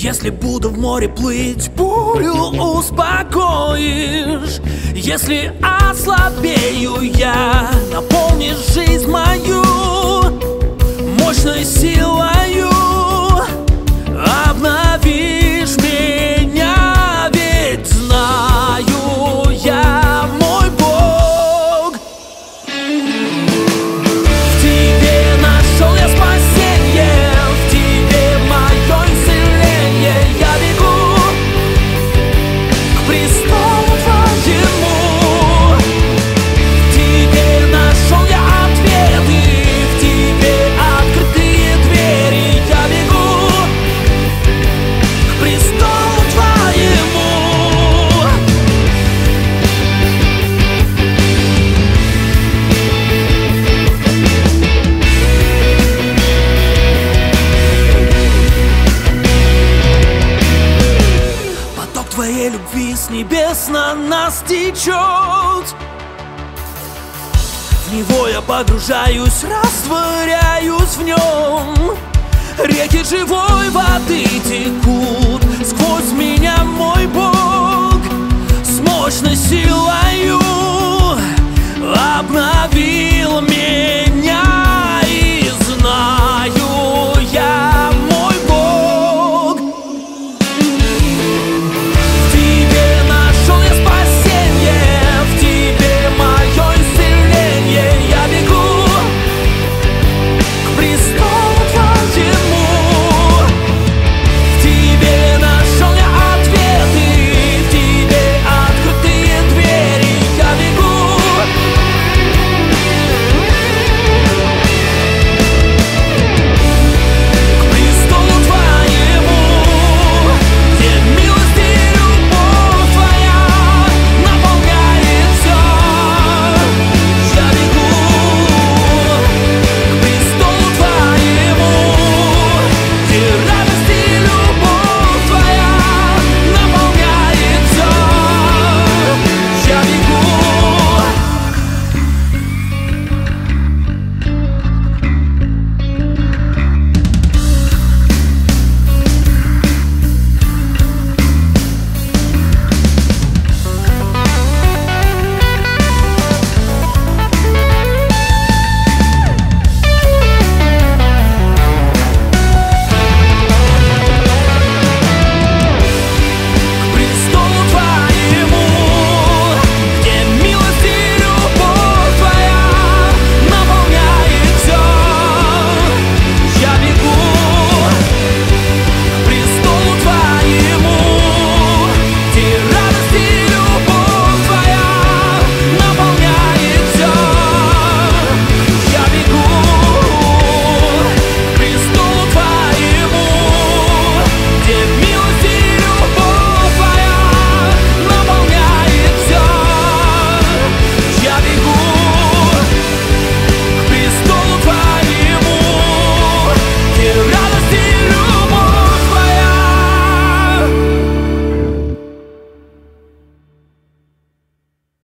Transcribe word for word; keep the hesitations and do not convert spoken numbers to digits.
Если буду в море плыть, бурю успокоишь. Если ослабею я, наполнишь жизнь мою мощной силою, обновишь меня, ведь знаю я, мой Бог. В тебе нашел я спасение, в тебе мое исцеление. Я бегу к престолу твоему. В тебе нашел я ответы, в тебе открытые двери. Я бегу к престолу твоему. Поток твоей любви с небес на нас течет. В него я погружаюсь, растворяюсь в нем. Реки живой воды текут сквозь меня, мой Бог, с мощной силою.